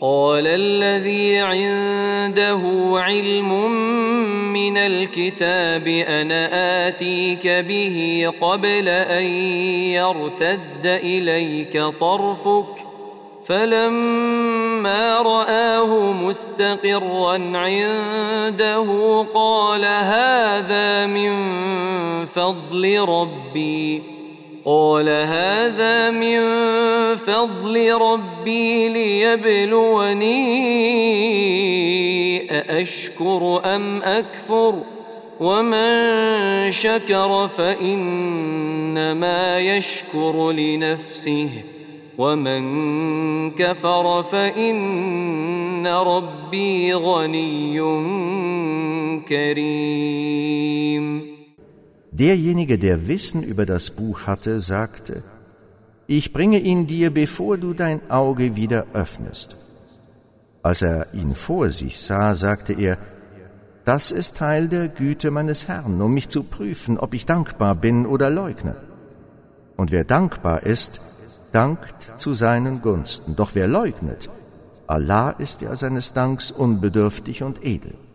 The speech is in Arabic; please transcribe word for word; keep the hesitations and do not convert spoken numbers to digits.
قال الذي عنده علم من الكتاب أنا آتيك به قبل أن يرتد إليك طرفك فلما رآه مستقرا عنده قال هذا من فضل ربي قال هذا من فضل ربي ليبلوني أأشكر أم أكفر ومن شكر فإنما يشكر لنفسه ومن كفر فإن ربي غني كريم. Derjenige, der Wissen über das Buch hatte, sagte: Ich bringe ihn dir, bevor du dein Auge wieder öffnest. Als er ihn vor sich sah, sagte er: Das ist Teil der Güte meines Herrn, um mich zu prüfen, ob ich dankbar bin oder leugne. Und wer dankbar ist, dankt zu seinen Gunsten. Doch wer leugnet, Allah ist ja seines Danks unbedürftig und edel.